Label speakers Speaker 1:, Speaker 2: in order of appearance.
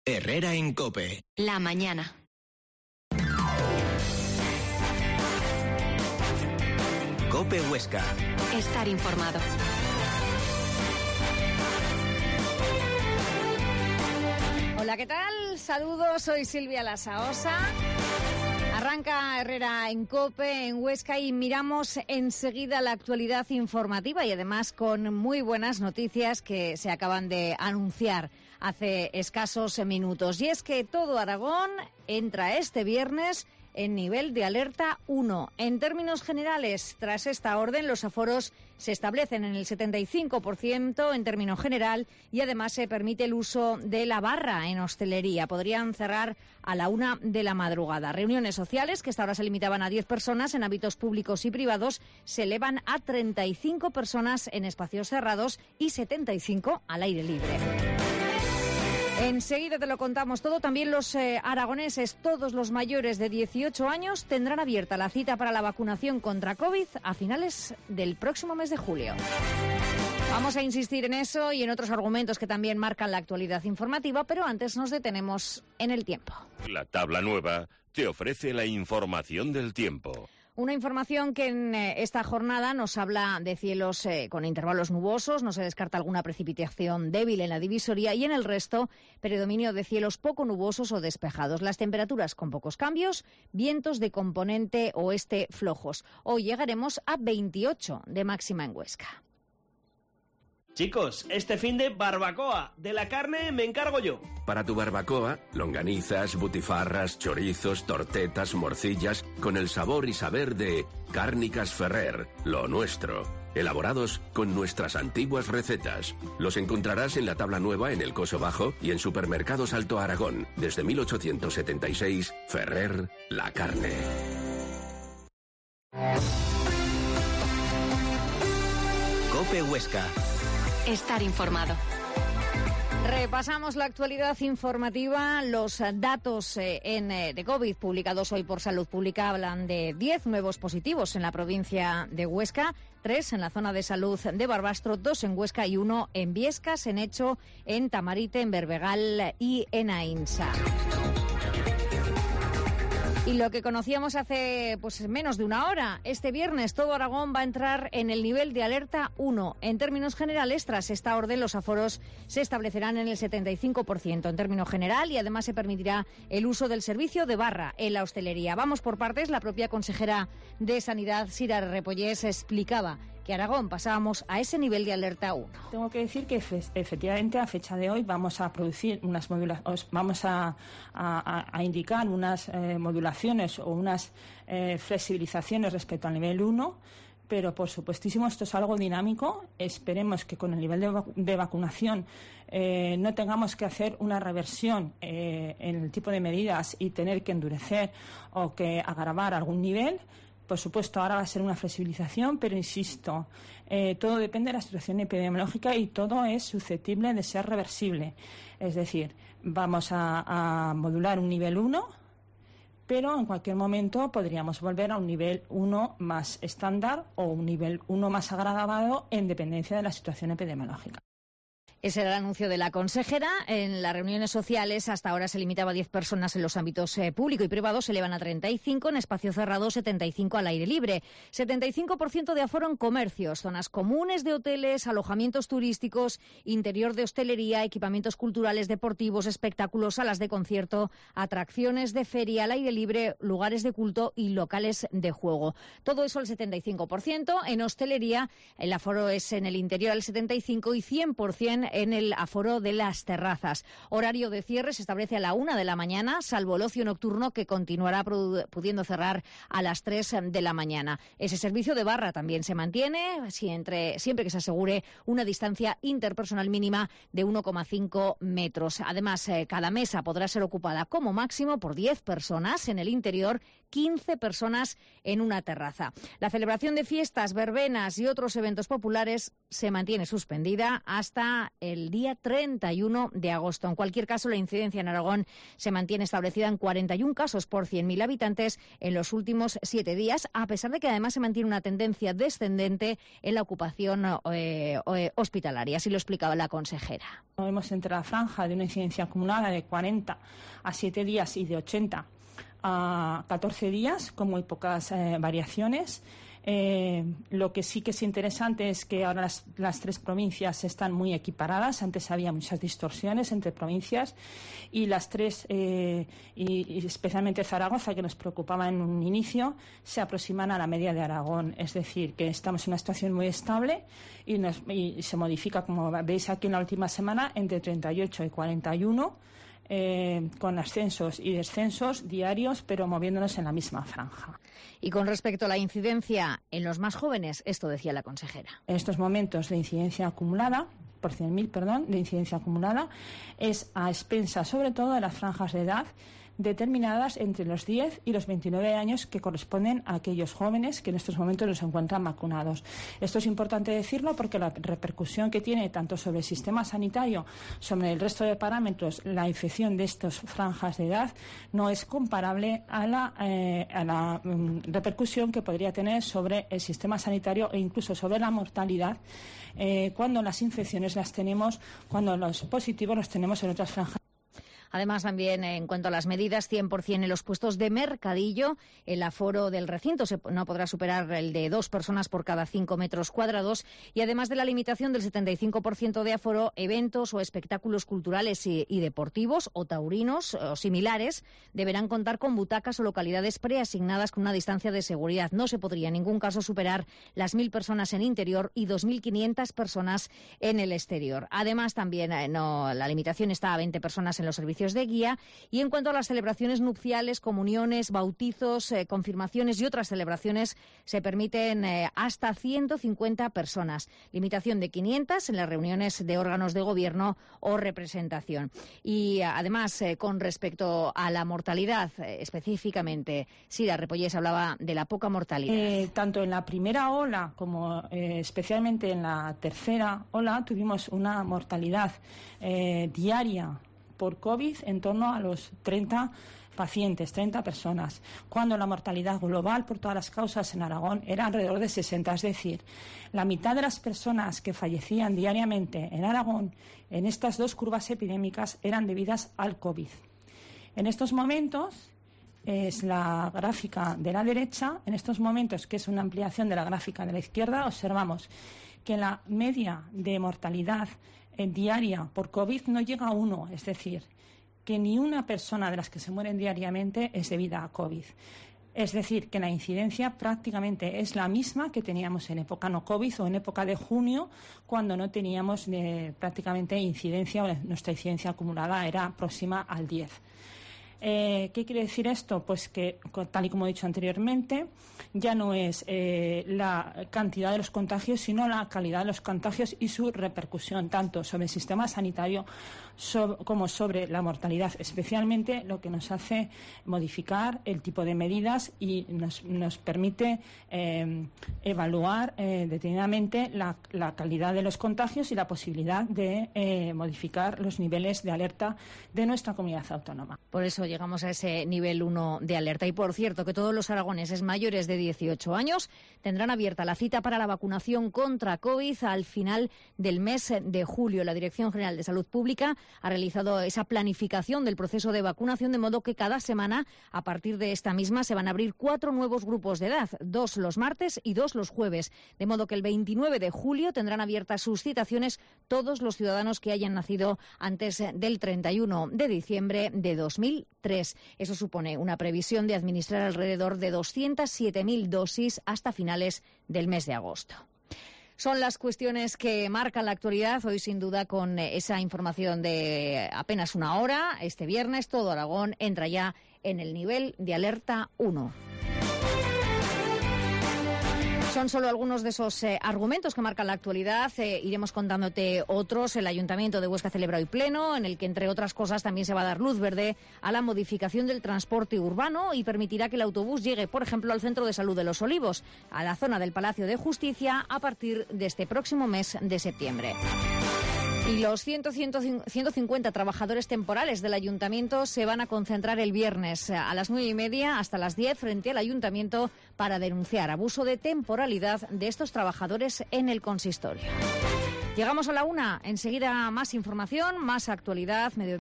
Speaker 1: Herrera en COPE.
Speaker 2: La mañana.
Speaker 1: COPE Huesca.
Speaker 2: Estar informado.
Speaker 3: Hola, ¿qué tal? Saludos, soy Silvia Lasaosa. Arranca Herrera en COPE, en Huesca, y miramos enseguida la actualidad informativa y además con muy buenas noticias que se acaban de anunciar hace escasos minutos. Y es que todo Aragón entra este viernes en nivel de alerta 1. En términos generales, tras esta orden, los aforos se establecen en el 75% en término general y además se permite el uso de la barra en hostelería. Podrían cerrar a la 1 de la madrugada. Reuniones sociales, que hasta ahora se limitaban a 10 personas en ámbitos públicos y privados, se elevan a 35 personas en espacios cerrados y 75 al aire libre. Enseguida te lo contamos todo. También los aragoneses, todos los mayores de 18 años, tendrán abierta la cita para la vacunación contra COVID a finales del próximo mes de julio. Vamos a insistir en eso y en otros argumentos que también marcan la actualidad informativa, pero antes nos detenemos en el tiempo.
Speaker 4: La tabla nueva te ofrece la información del tiempo.
Speaker 3: Una información que en esta jornada nos habla de cielos con intervalos nubosos, no se descarta alguna precipitación débil en la divisoria y en el resto predominio de cielos poco nubosos o despejados. Las temperaturas con pocos cambios, vientos de componente oeste flojos. Hoy llegaremos a 28 de máxima en Huesca.
Speaker 5: Chicos, este finde barbacoa. De la carne me encargo yo.
Speaker 6: Para tu barbacoa, longanizas, butifarras, chorizos, tortetas, morcillas, con el sabor y saber de Cárnicas Ferrer, lo nuestro. Elaborados con nuestras antiguas recetas. Los encontrarás en la tabla nueva en el Coso Bajo y en Supermercados Alto Aragón. Desde 1876, Ferrer, la carne.
Speaker 1: COPE Huesca.
Speaker 2: Estar informado.
Speaker 3: Repasamos la actualidad informativa. Los datos de COVID publicados hoy por Salud Pública hablan de 10 nuevos positivos en la provincia de Huesca, 3 en la zona de salud de Barbastro, 2 en Huesca y 1 en Viescas, en Echo, en Tamarite, en Berbegal y en Ainsa. Y lo que conocíamos hace menos de una hora, este viernes todo Aragón va a entrar en el nivel de alerta 1. En términos generales, tras esta orden, los aforos se establecerán en el 75% en término general y además se permitirá el uso del servicio de barra en la hostelería. Vamos por partes. La propia consejera de Sanidad, Sira Repollés, explicaba que Aragón pasábamos a ese nivel de alerta 1.
Speaker 7: Tengo que decir que efectivamente a fecha de hoy vamos a producir vamos a indicar unas modulaciones o unas flexibilizaciones respecto al nivel 1, pero por supuestísimo esto es algo dinámico. Esperemos que con el nivel de vacunación no tengamos que hacer una reversión en el tipo de medidas y tener que endurecer o que agravar algún nivel. Por supuesto, ahora va a ser una flexibilización, pero insisto, todo depende de la situación epidemiológica y todo es susceptible de ser reversible. Es decir, vamos a modular un nivel 1, pero en cualquier momento podríamos volver a un nivel 1 más estándar o un nivel 1 más agravado en dependencia de la situación epidemiológica.
Speaker 3: Ese era el anuncio de la consejera. En las reuniones sociales hasta ahora se limitaba a 10 personas en los ámbitos público y privado, se elevan a 35, en espacio cerrado 75 al aire libre. 75% de aforo en comercios, zonas comunes de hoteles, alojamientos turísticos, interior de hostelería, equipamientos culturales, deportivos, espectáculos, salas de concierto, atracciones de feria al aire libre, lugares de culto y locales de juego. Todo eso al 75%. En hostelería el aforo es en el interior al 75 y 100% en el aforo de las terrazas. Horario de cierre se establece a la 1 de la mañana, salvo el ocio nocturno que continuará pudiendo cerrar a las 3 de la mañana. Ese servicio de barra también se mantiene siempre que se asegure una distancia interpersonal mínima de 1,5 metros. Además, cada mesa podrá ser ocupada como máximo por 10 personas en el interior, 15 personas en una terraza. La celebración de fiestas, verbenas y otros eventos populares se mantiene suspendida hasta el día 31 de agosto. En cualquier caso, la incidencia en Aragón se mantiene establecida en 41 casos por 100.000 habitantes en los últimos 7 días, a pesar de que además se mantiene una tendencia descendente en la ocupación hospitalaria. Así lo explicaba la consejera.
Speaker 7: Vemos entre la franja de una incidencia acumulada de 40 a 7 días y de 80 a 14 días, con muy pocas variaciones. Lo que sí que es interesante es que ahora las 3 provincias están muy equiparadas. Antes había muchas distorsiones entre provincias y las 3, y especialmente Zaragoza, que nos preocupaba en un inicio, se aproximan a la media de Aragón. Es decir, que estamos en una situación muy estable y se modifica, como veis aquí en la última semana, entre 38 y 41. Con ascensos y descensos diarios, pero moviéndonos en la misma franja.
Speaker 3: Y con respecto a la incidencia en los más jóvenes, esto decía la consejera.
Speaker 7: En estos momentos de incidencia acumulada, por 100.000, de incidencia acumulada, es a expensas sobre todo de las franjas de edad determinadas entre los 10 y los 29 años, que corresponden a aquellos jóvenes que en estos momentos no se encuentran vacunados. Esto es importante decirlo porque la repercusión que tiene tanto sobre el sistema sanitario, sobre el resto de parámetros, la infección de estas franjas de edad no es comparable a la repercusión que podría tener sobre el sistema sanitario e incluso sobre la mortalidad cuando las infecciones las tenemos, cuando los positivos los tenemos en otras franjas.
Speaker 3: Además, también en cuanto a las medidas, 100% en los puestos de mercadillo, el aforo del recinto no podrá superar el de 2 personas por cada 5 metros cuadrados, y además de la limitación del 75% de aforo, eventos o espectáculos culturales y deportivos o taurinos o similares deberán contar con butacas o localidades preasignadas con una distancia de seguridad. No se podría en ningún caso superar las 1.000 personas en interior y 2.500 personas en el exterior. Además, también la limitación está a 20 personas en los servicios de guía. Y en cuanto a las celebraciones nupciales, comuniones, bautizos, confirmaciones y otras celebraciones, se permiten hasta 150 personas. Limitación de 500 en las reuniones de órganos de gobierno o representación. Y además, con respecto a la mortalidad, específicamente, Sira Repollés hablaba de la poca mortalidad.
Speaker 7: Tanto en la primera ola como especialmente en la tercera ola tuvimos una mortalidad diaria por COVID en torno a los 30 pacientes, 30 personas, cuando la mortalidad global por todas las causas en Aragón era alrededor de 60. Es decir, la mitad de las personas que fallecían diariamente en Aragón en estas 2 curvas epidémicas eran debidas al COVID. En estos momentos, es la gráfica de la derecha, en estos momentos, que es una ampliación de la gráfica de la izquierda, observamos que la media de mortalidad diaria por COVID no llega a 1, es decir, que ni una persona de las que se mueren diariamente es debida a COVID. Es decir, que la incidencia prácticamente es la misma que teníamos en época no COVID o en época de junio, cuando no teníamos prácticamente incidencia, o nuestra incidencia acumulada era próxima al 10. ¿Qué quiere decir esto? Pues que, tal y como he dicho anteriormente, ya no es la cantidad de los contagios, sino la calidad de los contagios y su repercusión, tanto sobre el sistema sanitario como sobre la mortalidad, especialmente lo que nos hace modificar el tipo de medidas y nos permite evaluar detenidamente la calidad de los contagios y la posibilidad de modificar los niveles de alerta de nuestra comunidad autónoma.
Speaker 3: Por eso llegamos a ese nivel 1 de alerta. Y por cierto, que todos los aragoneses mayores de 18 años tendrán abierta la cita para la vacunación contra COVID al final del mes de julio. La Dirección General de Salud Pública ha realizado esa planificación del proceso de vacunación, de modo que cada semana, a partir de esta misma, se van a abrir 4 nuevos grupos de edad, 2 los martes y 2 los jueves. De modo que el 29 de julio tendrán abiertas sus citaciones todos los ciudadanos que hayan nacido antes del 31 de diciembre de 2003. Eso supone una previsión de administrar alrededor de 207.000 dosis hasta finales del mes de agosto. Son las cuestiones que marcan la actualidad hoy, sin duda, con esa información de apenas una hora. Este viernes todo Aragón entra ya en el nivel de alerta 1. Son solo algunos de esos argumentos que marcan la actualidad. Iremos contándote otros. El Ayuntamiento de Huesca celebra hoy pleno, en el que, entre otras cosas, también se va a dar luz verde a la modificación del transporte urbano y permitirá que el autobús llegue, por ejemplo, al Centro de Salud de Los Olivos, a la zona del Palacio de Justicia, a partir de este próximo mes de septiembre. Y los 150 trabajadores temporales del Ayuntamiento se van a concentrar el viernes a las 9:30 hasta las 10 frente al Ayuntamiento para denunciar abuso de temporalidad de estos trabajadores en el consistorio. Llegamos a la 1. Enseguida más información, más actualidad.